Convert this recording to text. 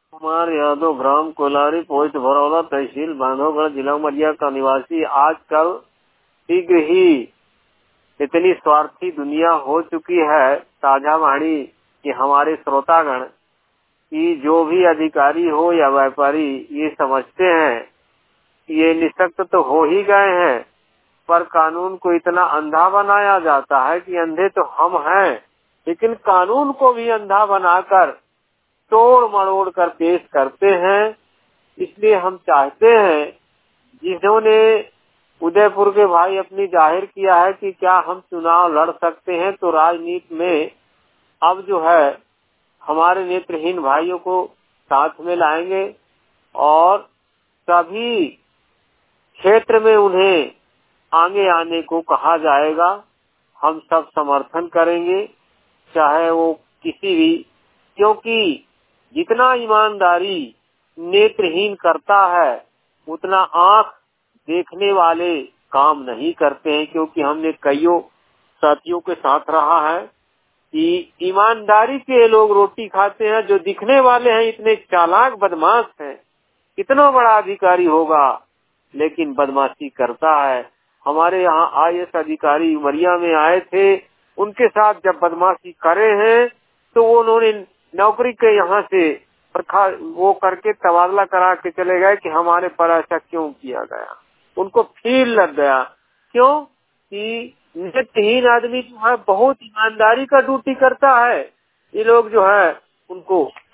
कुमार यादव, ग्राम कोलारी, पोस्ट भरौला, तहसील बांधवगढ़, जिला उमरिया का निवासी। आजकल शीघ्र ही इतनी स्वार्थी दुनिया हो चुकी है साझा वाणी कि हमारे श्रोतागण कि जो भी अधिकारी हो या व्यापारी ये समझते हैं कि ये निशक्त तो हो ही गए हैं, पर कानून को इतना अंधा बनाया जाता है कि अंधे तो हम हैं, लेकिन कानून को भी अंधा बनाकर तोड़ मरोड़ कर पेश करते हैं। इसलिए हम चाहते हैं, जिन्होंने उदयपुर के भाई अपनी जाहिर किया है कि क्या हम चुनाव लड़ सकते हैं, तो राजनीति में अब जो है हमारे नेत्रहीन भाइयों को साथ में लाएंगे और सभी क्षेत्र में उन्हें आगे आने को कहा जाएगा। हम सब समर्थन करेंगे, चाहे वो किसी भी, क्योंकि जितना ईमानदारी नेत्रहीन करता है उतना आंख देखने वाले काम नहीं करते हैं। क्योंकि हमने कईयों साथियों के साथ रहा है कि ईमानदारी के लोग रोटी खाते हैं, जो दिखने वाले हैं इतने चालाक बदमाश हैं। कितना बड़ा अधिकारी होगा लेकिन बदमाशी करता है। हमारे यहाँ IAS अधिकारी उमरिया में आए थे, उनके साथ जब बदमाशी करे हैं तो उन्होंने नौकरी के यहाँ से वो करके तबादला करा के चले गए कि हमारे पर ऐसा क्यों किया गया। उनको फील लग गया, क्यों कि नेत्रहीन आदमी जो है बहुत ईमानदारी का ड्यूटी करता है। ये लोग जो है उनको